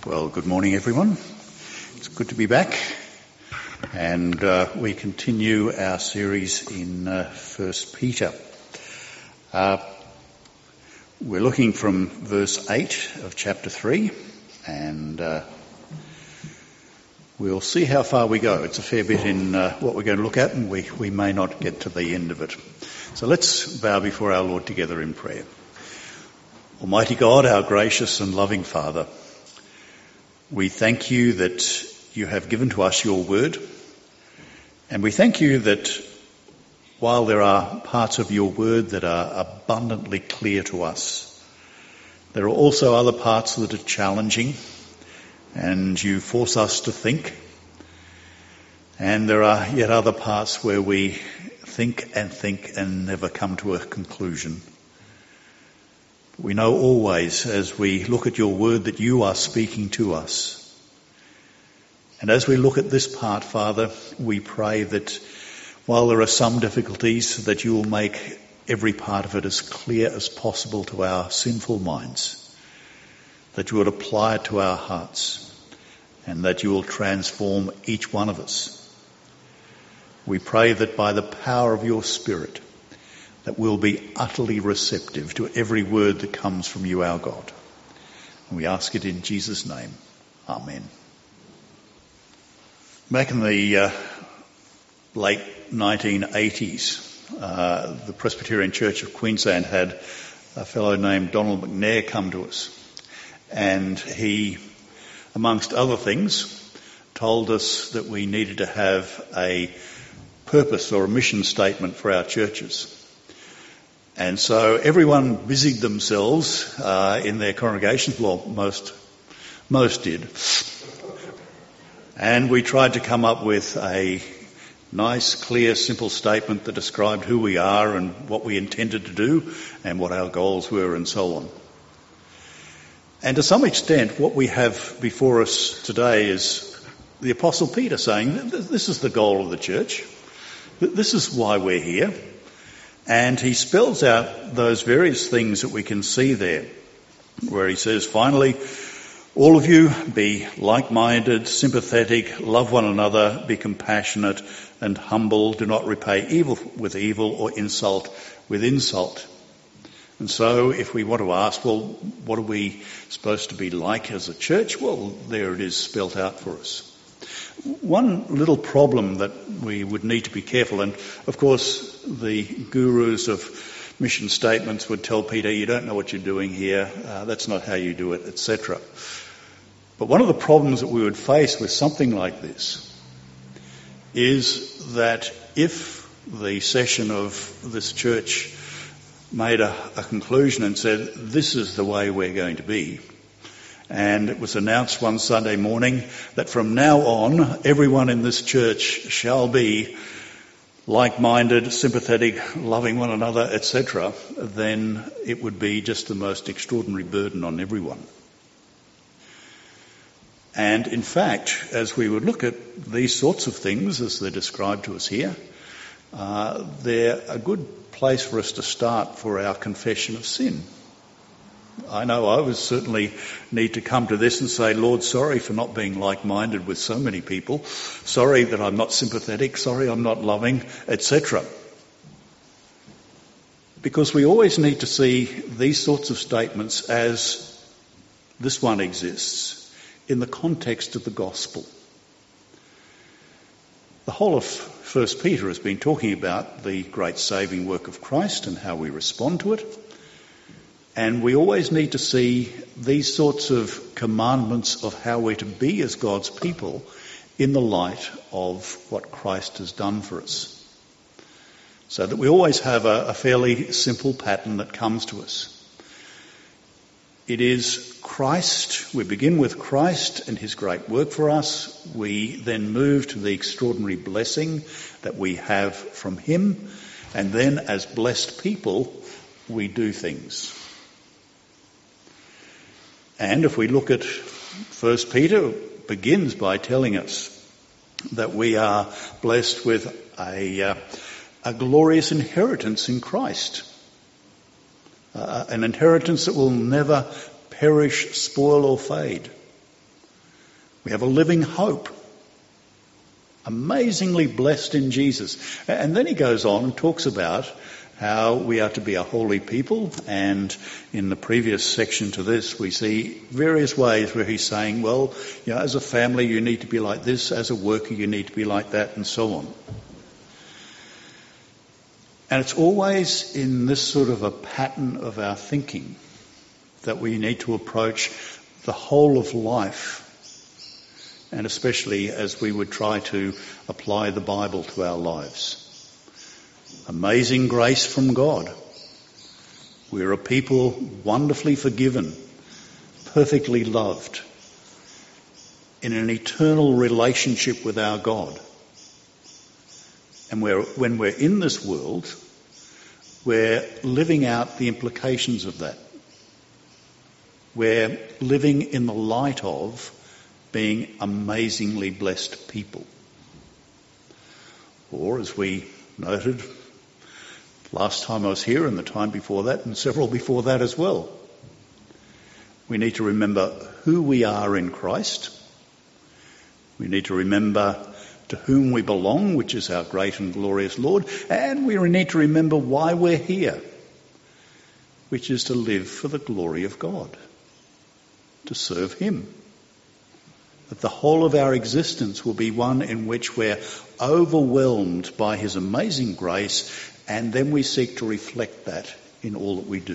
Well, good morning, everyone. It's good to be back, and we continue our series in 1 Peter. We're looking from verse 8 of chapter 3, and we'll see how far we go. It's a fair bit in what we're going to look at, and we may not get to the end of it. So let's bow before our Lord together in prayer. Almighty God, our gracious and loving Father, we thank you that you have given to us your word, and we thank you that while there are parts of your word that are abundantly clear to us, there are also other parts that are challenging, and you force us to think, and there are yet other parts where we think and never come to a conclusion. We know always as we look at your word that you are speaking to us. And as we look at this part, Father, we pray that while there are some difficulties, that you will make every part of it as clear as possible to our sinful minds, that you would apply it to our hearts, and that you will transform each one of us. We pray that by the power of your Spirit, that we'll be utterly receptive to every word that comes from you, our God. And we ask it in Jesus' name. Amen. Back in the late 1980s, the Presbyterian Church of Queensland had a fellow named Donald McNair come to us. And he, amongst other things, told us that we needed to have a purpose or a mission statement for our churches. And so everyone busied themselves in their congregations. Well, most did. And we tried to come up with a nice, clear, simple statement that described who we are and what we intended to do and what our goals were and so on. And to some extent, what we have before us today is the Apostle Peter saying, this is the goal of the church. This is why we're here. And he spells out those various things that we can see there, where he says, finally, all of you be like-minded, sympathetic, love one another, be compassionate and humble, do not repay evil with evil or insult with insult. And so if we want to ask, well, what are we supposed to be like as a church? Well, there it is spelt out for us. One little problem that we would need to be careful, and of course the gurus of mission statements would tell Peter, you don't know what you're doing here, that's not how you do it, etc. But one of the problems that we would face with something like this is that if the session of this church made a conclusion and said, this is the way we're going to be, and it was announced one Sunday morning that from now on, everyone in this church shall be like-minded, sympathetic, loving one another, etc., then it would be just the most extraordinary burden on everyone. And in fact, as we would look at these sorts of things as they're described to us here, they're a good place for us to start for our confession of sin. I know I would certainly need to come to this and say, Lord, sorry for not being like-minded with so many people. Sorry that I'm not sympathetic. Sorry I'm not loving, etc. Because we always need to see these sorts of statements as this one exists in the context of the gospel. The whole of 1 Peter has been talking about the great saving work of Christ and how we respond to it. And we always need to see these sorts of commandments of how we're to be as God's people in the light of what Christ has done for us. So that we always have a fairly simple pattern that comes to us. It is Christ. We begin with Christ and his great work for us. We then move to the extraordinary blessing that we have from him. And then as blessed people, we do things. And if we look at 1 Peter, it begins by telling us that we are blessed with a glorious inheritance in Christ. An inheritance that will never perish, spoil or fade. We have a living hope. Amazingly blessed in Jesus. And then he goes on and talks about how we are to be a holy people. And in the previous section to this, we see various ways where he's saying, well, as a family, you need to be like this. As a worker, you need to be like that, and so on. And it's always in this sort of a pattern of our thinking that we need to approach the whole of life, and especially as we would try to apply the Bible to our lives. Amazing grace from God. We're a people wonderfully forgiven, perfectly loved, in an eternal relationship with our God. And when we're in this world, we're living out the implications of that. We're living in the light of being amazingly blessed people. Or, as we noted last time I was here and the time before that and several before that as well, we need to remember who we are in Christ. We need to remember to whom we belong, which is our great and glorious Lord, and we need to remember why we're here, which is to live for the glory of God, to serve him. That the whole of our existence will be one in which we're overwhelmed by his amazing grace, and then we seek to reflect that in all that we do.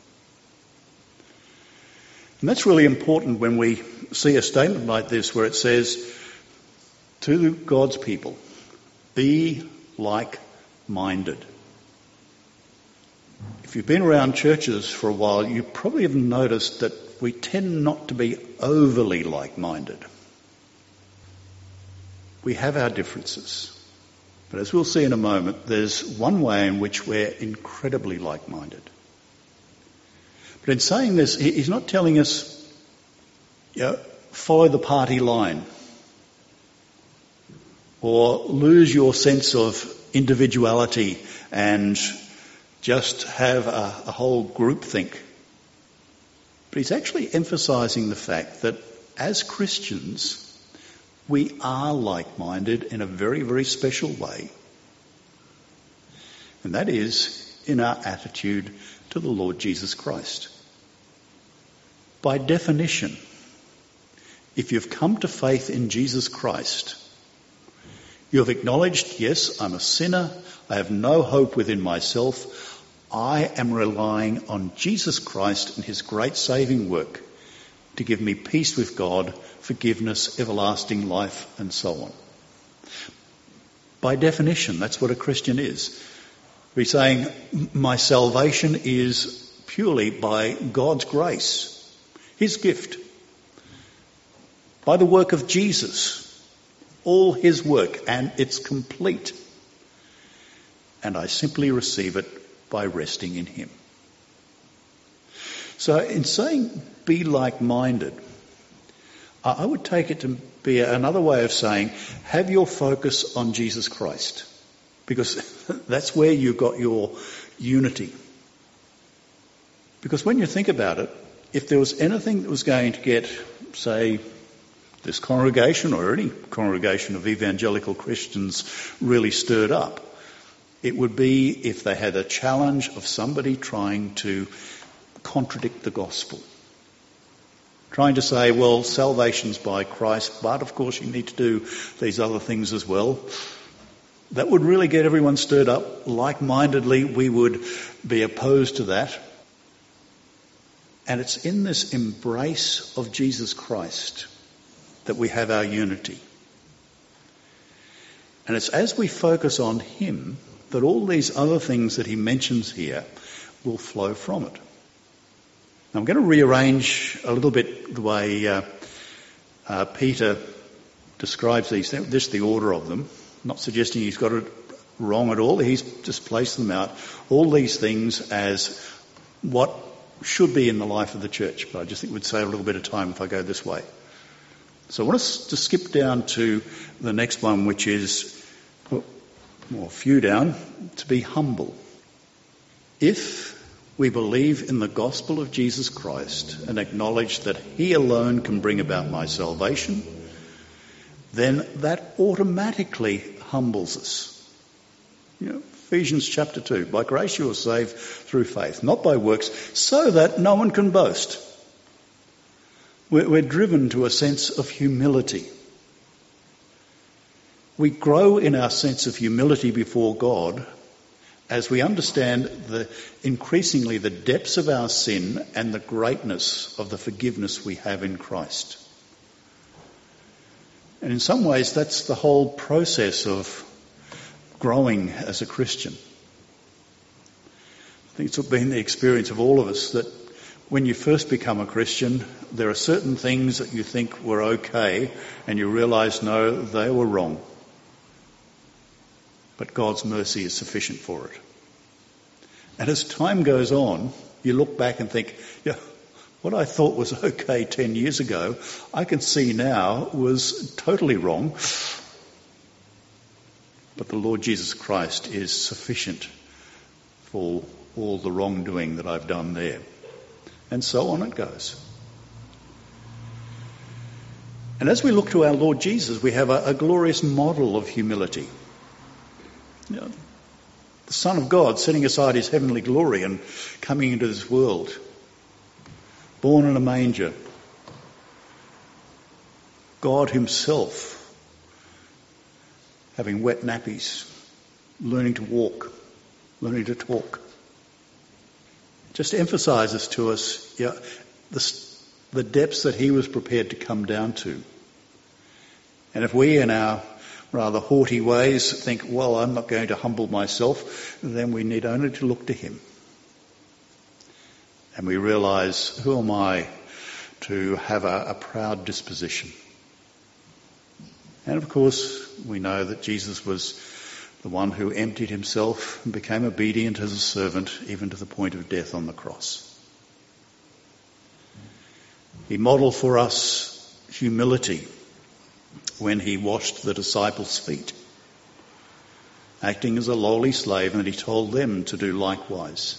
And that's really important when we see a statement like this where it says to God's people, be like-minded. If you've been around churches for a while, you probably have noticed that we tend not to be overly like-minded. We have our differences. But as we'll see in a moment, there's one way in which we're incredibly like-minded. But in saying this, he's not telling us, follow the party line or lose your sense of individuality and just have a whole groupthink. But he's actually emphasising the fact that as Christians, we are like-minded in a very, very special way. And that is in our attitude to the Lord Jesus Christ. By definition, if you've come to faith in Jesus Christ, you have acknowledged, yes, I'm a sinner, I have no hope within myself, I am relying on Jesus Christ and his great saving work to give me peace with God, forgiveness, everlasting life, and so on. By definition, that's what a Christian is. We're saying my salvation is purely by God's grace, his gift, by the work of Jesus, all his work, and it's complete. And I simply receive it by resting in him. So in saying be like-minded, I would take it to be another way of saying have your focus on Jesus Christ, because that's where you got your unity. Because when you think about it, if there was anything that was going to get, say, this congregation or any congregation of evangelical Christians really stirred up, it would be if they had a challenge of somebody trying to contradict the gospel. Trying to say, well, salvation's by Christ, but of course you need to do these other things as well. That would really get everyone stirred up. Like-mindedly, we would be opposed to that. And it's in this embrace of Jesus Christ that we have our unity. And it's as we focus on him that all these other things that he mentions here will flow from it. Now I'm going to rearrange a little bit the way Peter describes these things, just the order of them. I'm not suggesting he's got it wrong at all. He's just placed them out, all these things as what should be in the life of the church. But I just think it would save a little bit of time if I go this way. So I want us to skip down to the next one, which is, well, a few down, to be humble. If we believe in the gospel of Jesus Christ and acknowledge that he alone can bring about my salvation, then that automatically humbles us. Ephesians chapter 2, by grace you are saved through faith, not by works, so that no one can boast. We're driven to a sense of humility. We grow in our sense of humility before God as we understand increasingly the depths of our sin and the greatness of the forgiveness we have in Christ. And in some ways that's the whole process of growing as a Christian. I think it's been the experience of all of us that when you first become a Christian, there are certain things that you think were okay and you realise, no, they were wrong. But God's mercy is sufficient for it. And as time goes on, you look back and think, what I thought was okay 10 years ago, I can see now was totally wrong. But the Lord Jesus Christ is sufficient for all the wrongdoing that I've done there. And so on it goes. And as we look to our Lord Jesus, we have a glorious model of humility. The Son of God setting aside his heavenly glory and coming into this world. Born in a manger. God himself having wet nappies, learning to walk, learning to talk. Just emphasises to us the depths that he was prepared to come down to. And if we in our rather haughty ways think, well, I'm not going to humble myself, then we need only to look to him. And we realise, who am I to have a proud disposition? And of course, we know that Jesus was the one who emptied himself and became obedient as a servant, even to the point of death on the cross. He modelled for us humility when he washed the disciples' feet, acting as a lowly slave, and he told them to do likewise.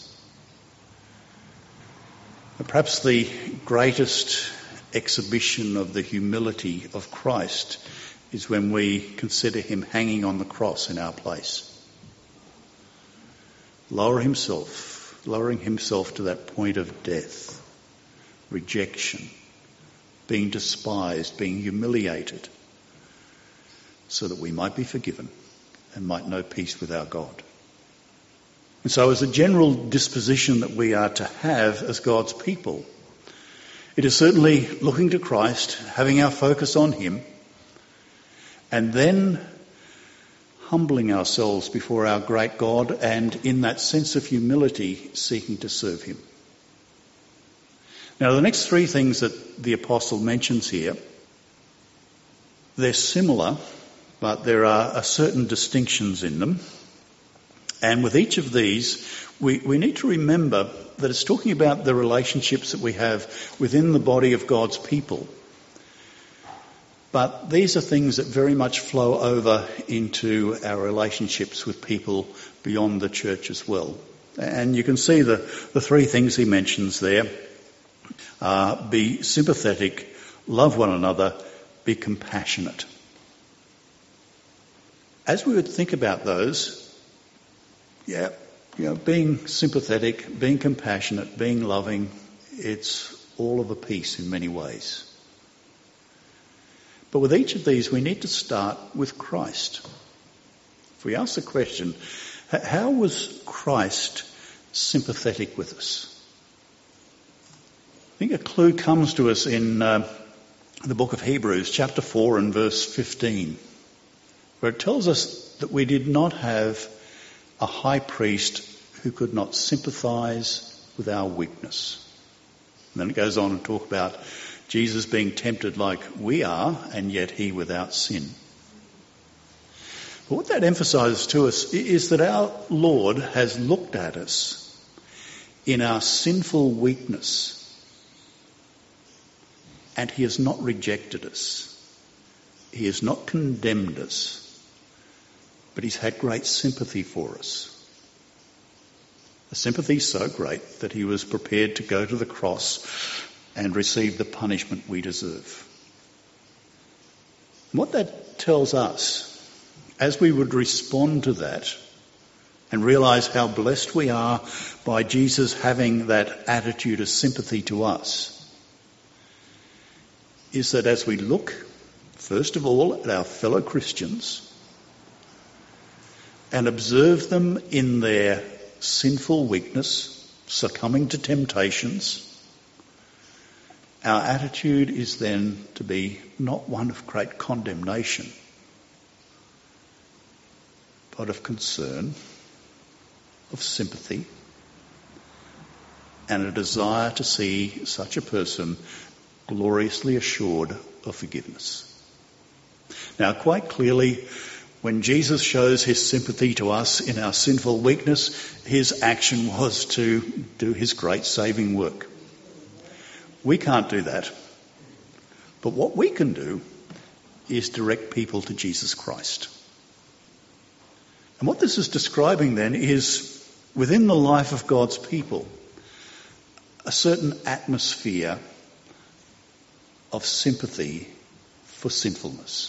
And perhaps the greatest exhibition of the humility of Christ is when we consider him hanging on the cross in our place. Lowering himself to that point of death, rejection, being despised, being humiliated, so that we might be forgiven and might know peace with our God. And so as a general disposition that we are to have as God's people, it is certainly looking to Christ, having our focus on him, and then humbling ourselves before our great God, and in that sense of humility, seeking to serve him. Now, the next three things that the apostle mentions here, they're similar, but there are certain distinctions in them. And with each of these, we need to remember that it's talking about the relationships that we have within the body of God's people. But these are things that very much flow over into our relationships with people beyond the church as well. And you can see the three things he mentions there. Be sympathetic, love one another, be compassionate. As we would think about those, being sympathetic, being compassionate, being loving, it's all of a piece in many ways. But with each of these, we need to start with Christ. If we ask the question, how was Christ sympathetic with us? I think a clue comes to us in the book of Hebrews, chapter 4 and verse 15, where it tells us that we did not have a high priest who could not sympathise with our weakness. And then it goes on to talk about Jesus being tempted like we are, and yet he without sin. But what that emphasises to us is that our Lord has looked at us in our sinful weakness, and he has not rejected us. He has not condemned us, but he's had great sympathy for us. A sympathy so great that he was prepared to go to the cross and receive the punishment we deserve. And what that tells us, as we would respond to that and realise how blessed we are by Jesus having that attitude of sympathy to us, is that as we look, first of all, at our fellow Christians and observe them in their sinful weakness, succumbing to temptations, our attitude is then to be not one of great condemnation, but of concern, of sympathy, and a desire to see such a person gloriously assured of forgiveness. Now, quite clearly, when Jesus shows his sympathy to us in our sinful weakness, his action was to do his great saving work. We can't do that. But what we can do is direct people to Jesus Christ. And what this is describing then is, within the life of God's people, a certain atmosphere of sympathy for sinfulness.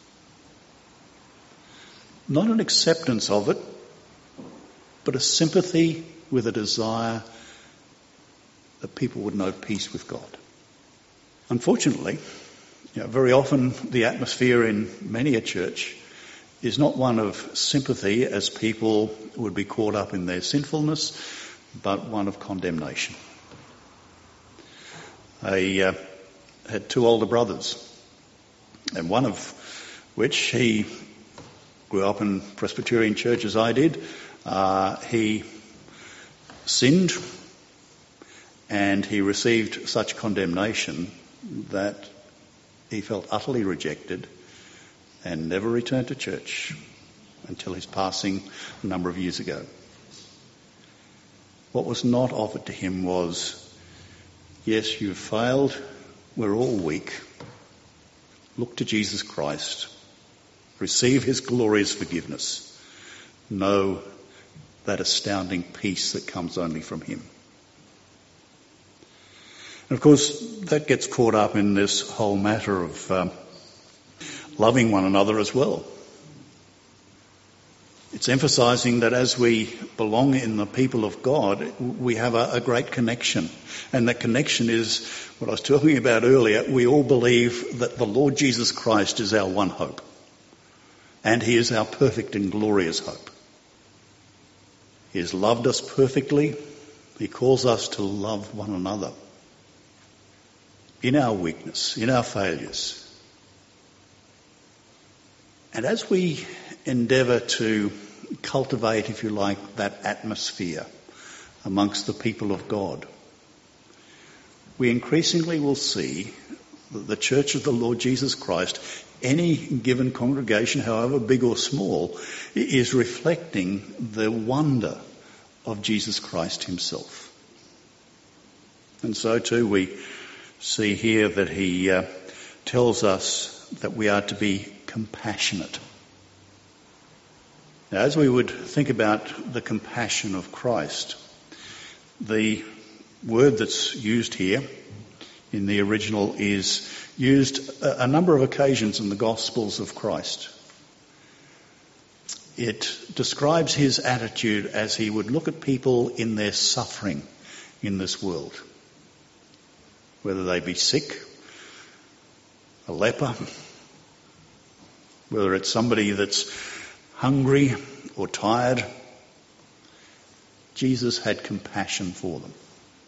Not an acceptance of it, but a sympathy with a desire that people would know peace with God. Unfortunately, very often the atmosphere in many a church is not one of sympathy as people would be caught up in their sinfulness, but one of condemnation. I had two older brothers, and one of which, he grew up in Presbyterian church as I did. He sinned, and he received such condemnation that he felt utterly rejected and never returned to church until his passing a number of years ago. What was not offered to him was, yes, you've failed, we're all weak. Look to Jesus Christ. Receive his glorious forgiveness. Know that astounding peace that comes only from him. And of course, that gets caught up in this whole matter of loving one another as well. It's emphasising that as we belong in the people of God, we have a great connection. And that connection is what I was talking about earlier. We all believe that the Lord Jesus Christ is our one hope. And he is our perfect and glorious hope. He has loved us perfectly. He calls us to love one another in our weakness, in our failures. And as we endeavour to cultivate, if you like, that atmosphere amongst the people of God, we increasingly will see that the Church of the Lord Jesus Christ, any given congregation, however big or small, is reflecting the wonder of Jesus Christ himself. And so too we see here that he tells us that we are to be compassionate. Now, as we would think about the compassion of Christ, the word that's used here in the original is used a number of occasions in the Gospels of Christ. It describes his attitude as he would look at people in their suffering in this world, whether they be sick, a leper, whether it's somebody that's hungry or tired. Jesus had compassion for them.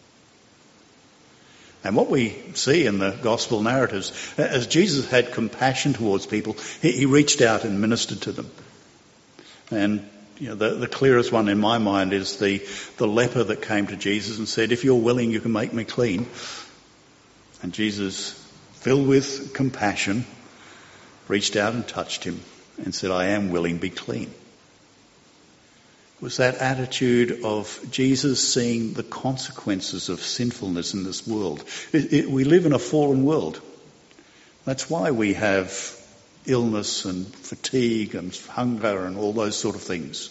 And what we see in the gospel narratives, as Jesus had compassion towards people, he reached out and ministered to them. And the clearest one in my mind is the leper that came to Jesus and said, "If you're willing, you can make me clean." And Jesus, filled with compassion, reached out and touched him and said, "I am willing, be clean." It was that attitude of Jesus seeing the consequences of sinfulness in this world. We live in a fallen world. That's why we have illness and fatigue and hunger and all those sort of things.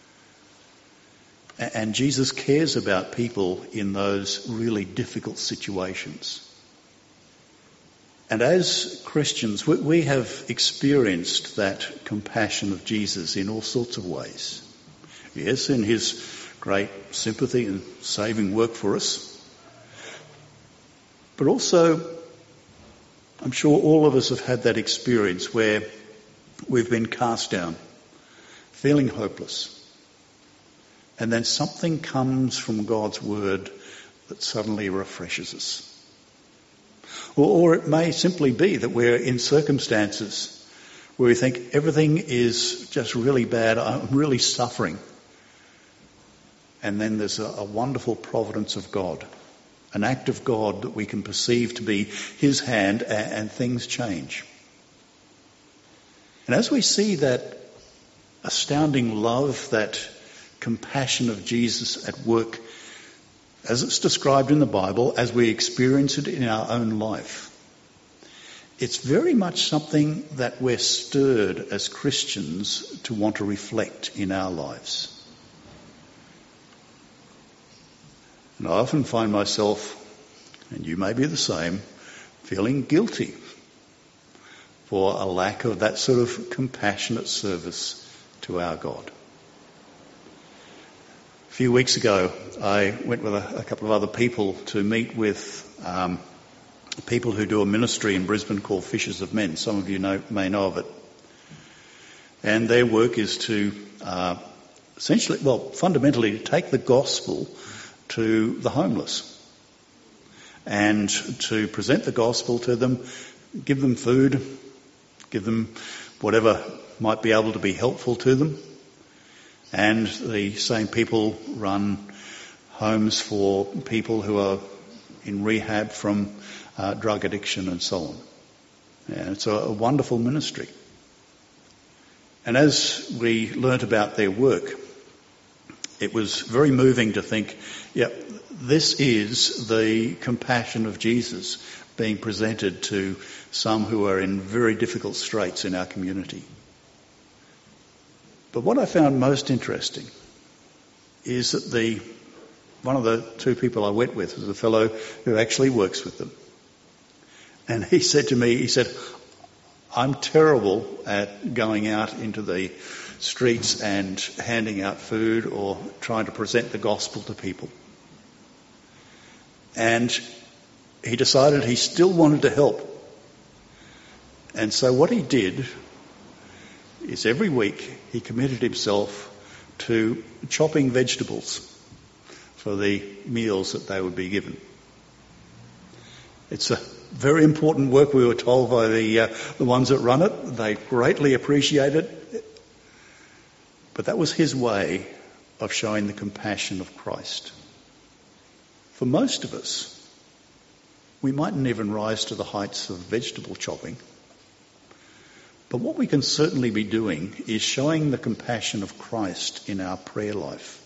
And Jesus cares about people in those really difficult situations. And as Christians, we have experienced that compassion of Jesus in all sorts of ways. Yes, in his great sympathy and saving work for us. But also, I'm sure all of us have had that experience where we've been cast down, feeling hopeless. And then something comes from God's word that suddenly refreshes us. Or it may simply be that we're in circumstances where we think everything is just really bad, I'm really suffering. And then there's a wonderful providence of God, an act of God that we can perceive to be his hand, and things change. And as we see that astounding love, that compassion of Jesus at work, as it's described in the Bible, as we experience it in our own life, it's very much something that we're stirred as Christians to want to reflect in our lives. And I often find myself, and you may be the same, feeling guilty for a lack of that sort of compassionate service to our God. A few weeks ago, I went with a couple of other people to meet with people who do a ministry in Brisbane called Fishers of Men. Some of you may know of it. And their work is to fundamentally to take the gospel to the homeless and to present the gospel to them, give them food, give them whatever might be able to be helpful to them. And the same people run homes for people who are in rehab from drug addiction and so on. And it's a wonderful ministry. And as we learnt about their work, it was very moving to think, this is the compassion of Jesus being presented to some who are in very difficult straits in our community. But what I found most interesting is that one of the two people I went with was a fellow who actually works with them. And he said to me, I'm terrible at going out into the streets and handing out food or trying to present the gospel to people. And he decided he still wanted to help. And so what he did is every week he committed himself to chopping vegetables for the meals that they would be given. It's a very important work, we were told by the ones that run it. They greatly appreciate it. But that was his way of showing the compassion of Christ. For most of us, we mightn't even rise to the heights of vegetable chopping. But what we can certainly be doing is showing the compassion of Christ in our prayer life,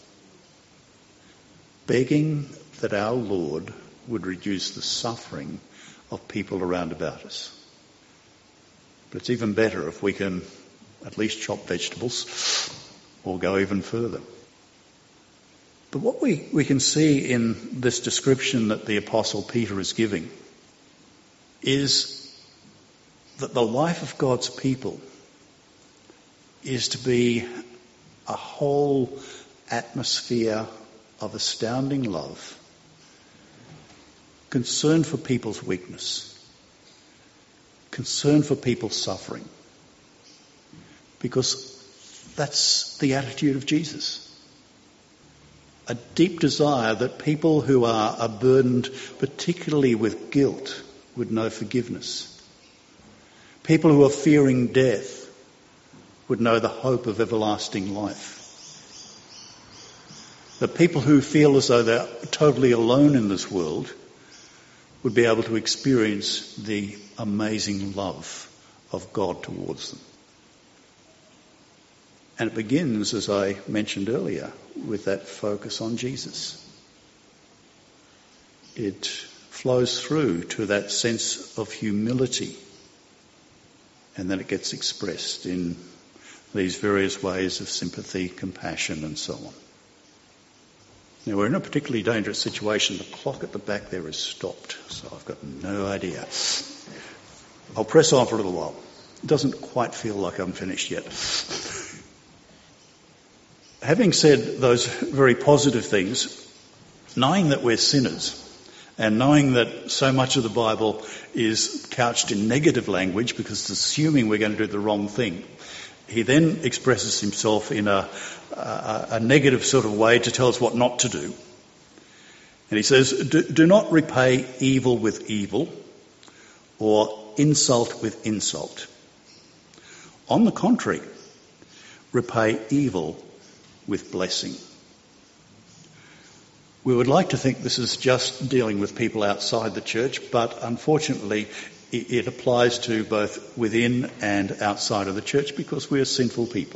begging that our Lord would reduce the suffering of people around about us. But it's even better if we can at least chop vegetables or go even further. But what we can see in this description that the Apostle Peter is giving is that the life of God's people is to be a whole atmosphere of astounding love, concern for people's weakness, concern for people's suffering, because that's the attitude of Jesus. A deep desire that people who are burdened particularly with guilt would know forgiveness. People who are fearing death would know the hope of everlasting life. The people who feel as though they're totally alone in this world would be able to experience the amazing love of God towards them. And it begins, as I mentioned earlier, with that focus on Jesus. It flows through to that sense of humility, and then it gets expressed in these various ways of sympathy, compassion, and so on. Now, we're in a particularly dangerous situation. The clock at the back there is stopped, so I've got no idea. I'll press on for a little while. It doesn't quite feel like I'm finished yet. Having said those very positive things, knowing that we're sinners and knowing that so much of the Bible is couched in negative language because it's assuming we're going to do the wrong thing, he then expresses himself in a negative sort of way to tell us what not to do. And he says, do not repay evil with evil or insult with insult. On the contrary, repay evil with blessing. We would like to think this is just dealing with people outside the church, but unfortunately it applies to both within and outside of the church because we are sinful people.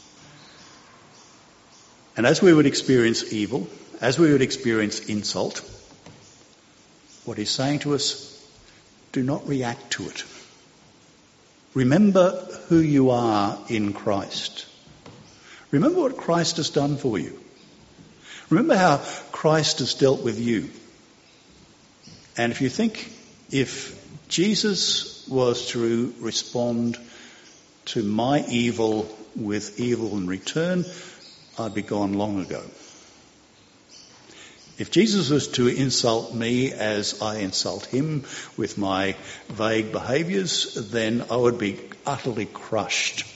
And as we would experience evil, as we would experience insult, what he's saying to us, do not react to it. Remember who you are in Christ. Remember what Christ has done for you. Remember how Christ has dealt with you. And if you think if Jesus was to respond to my evil with evil in return, I'd be gone long ago. If Jesus was to insult me as I insult him with my vague behaviours, then I would be utterly crushed.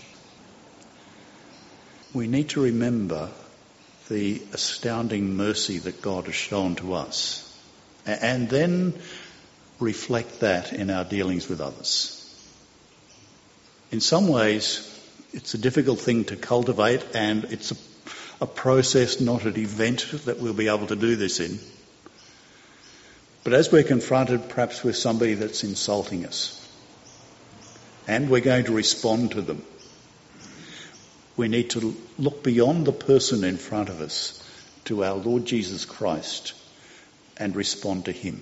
We need to remember the astounding mercy that God has shown to us, and then reflect that in our dealings with others. In some ways, it's a difficult thing to cultivate, and it's a process, not an event that we'll be able to do this in. But as we're confronted perhaps with somebody that's insulting us, and we're going to respond to them, we need to look beyond the person in front of us to our Lord Jesus Christ and respond to him.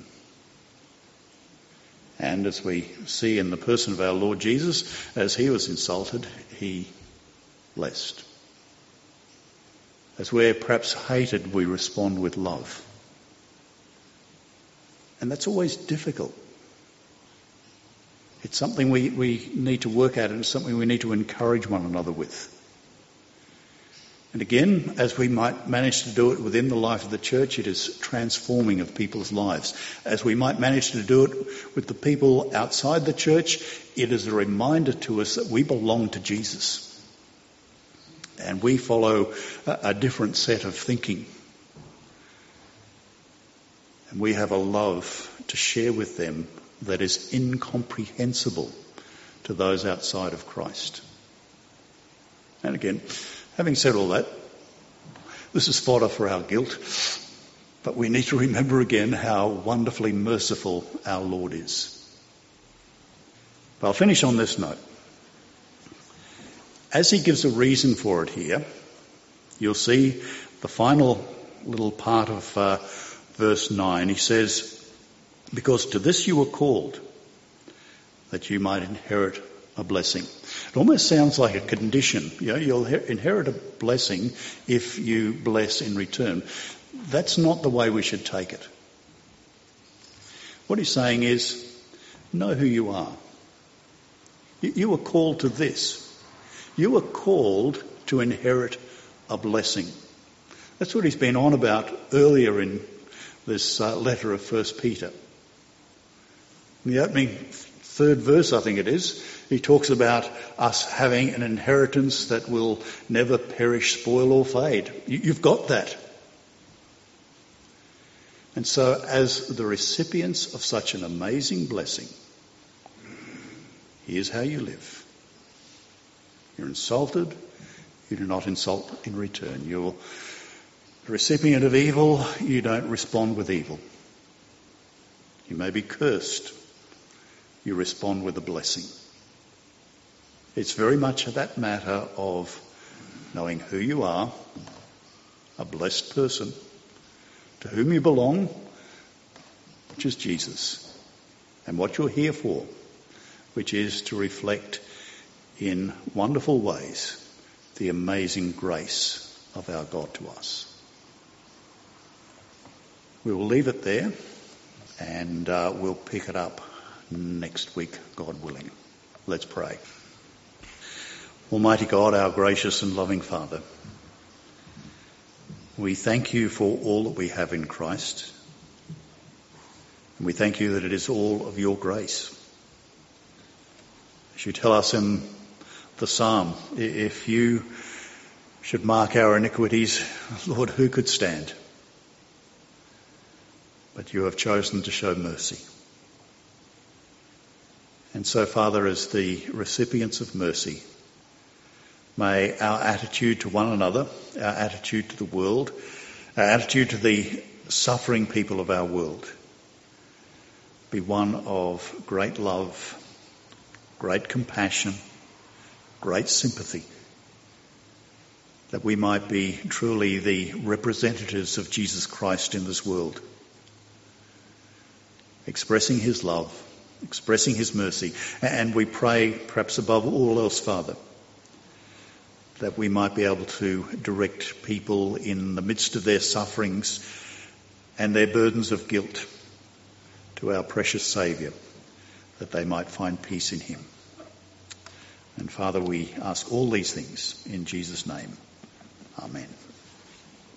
And as we see in the person of our Lord Jesus, as he was insulted, he blessed. As we're perhaps hated, we respond with love. And that's always difficult. It's something we need to work at, and it's something we need to encourage one another with. And again, as we might manage to do it within the life of the church, it is transforming of people's lives. As we might manage to do it with the people outside the church, it is a reminder to us that we belong to Jesus. And we follow a different set of thinking. And we have a love to share with them that is incomprehensible to those outside of Christ. And again, having said all that, this is fodder for our guilt, but we need to remember again how wonderfully merciful our Lord is. But I'll finish on this note. As he gives a reason for it here, you'll see the final little part of verse 9. He says, because to this you were called, that you might inherit a blessing. It almost sounds like a condition. You know, you'll inherit a blessing if you bless in return. That's not the way we should take it. What he's saying is, know who you are. You were called to this. You were called to inherit a blessing. That's what he's been on about earlier in this letter of 1 Peter. In the opening third verse, I think it is, he talks about us having an inheritance that will never perish, spoil or fade. You've got that. And so as the recipients of such an amazing blessing, here's how you live. You're insulted, you do not insult in return. You're the recipient of evil, you don't respond with evil. You may be cursed, you respond with a blessing. It's very much that matter of knowing who you are, a blessed person, to whom you belong, which is Jesus, and what you're here for, which is to reflect in wonderful ways the amazing grace of our God to us. We will leave it there, and we'll pick it up next week, God willing. Let's pray. Almighty God, our gracious and loving Father, we thank you for all that we have in Christ. And we thank you that it is all of your grace. As you tell us in the psalm, if you should mark our iniquities, Lord, who could stand? But you have chosen to show mercy. And so, Father, as the recipients of mercy, may our attitude to one another, our attitude to the world, our attitude to the suffering people of our world be one of great love, great compassion, great sympathy, that we might be truly the representatives of Jesus Christ in this world, expressing his love, expressing his mercy. And we pray, perhaps above all else, Father, that we might be able to direct people in the midst of their sufferings and their burdens of guilt to our precious Saviour, that they might find peace in him. And Father, we ask all these things in Jesus' name. Amen.